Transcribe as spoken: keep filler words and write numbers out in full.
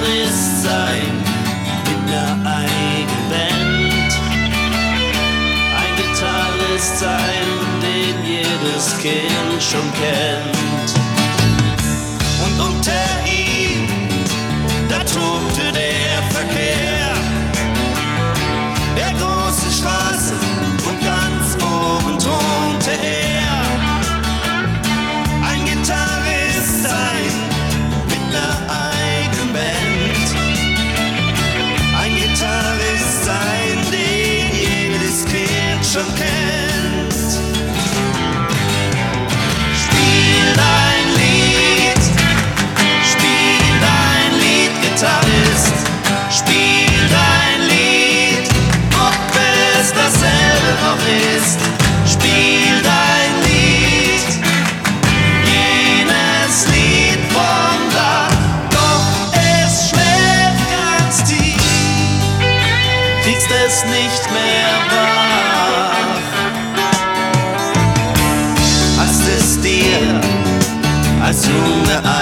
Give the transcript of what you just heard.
Gitarrist sein mit ner eigenen Band. Ein Gitarrist sein, den jedes Kind schon kennt. Und unter ihm, da tobte der Verkehr, der große Straße und ganz oben thronte er. Ein Gitarrist sein mit ner eigenen Band. Ein Gitarrist sein, den jedes Kind schon kennt. Spiel dein Lied, spiel dein Lied, Gitarrist. Spiel dein Lied, ob es dasselbe noch ist. Spiel dein Lied, jenes Lied von da, doch es schlägt ganz tief, kriegst es nicht mehr wach. Hast es dir als Junge